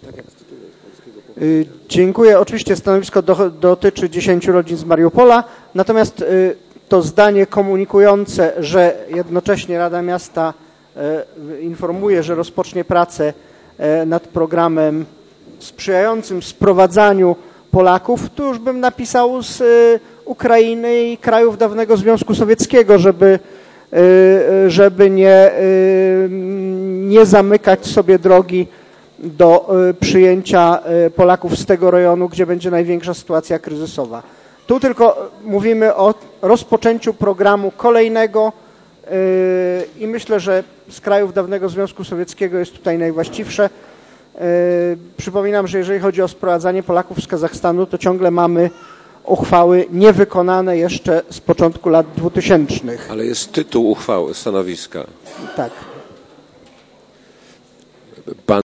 Dziękuję. Oczywiście stanowisko dotyczy 10 rodzin z Mariupola, natomiast to zdanie komunikujące, że jednocześnie Rada Miasta informuje, że rozpocznie pracę nad programem sprzyjającym sprowadzaniu Polaków, tu już bym napisał z Ukrainy i krajów dawnego Związku Sowieckiego, żeby nie zamykać sobie drogi do przyjęcia Polaków z tego rejonu, gdzie będzie największa sytuacja kryzysowa. Tu tylko mówimy o rozpoczęciu programu kolejnego i myślę, że z krajów dawnego Związku Sowieckiego jest tutaj najwłaściwsze. Przypominam, że jeżeli chodzi o sprowadzanie Polaków z Kazachstanu, to ciągle mamy uchwały niewykonane jeszcze z początku lat 2000. Ale jest tytuł uchwały, stanowiska. Tak.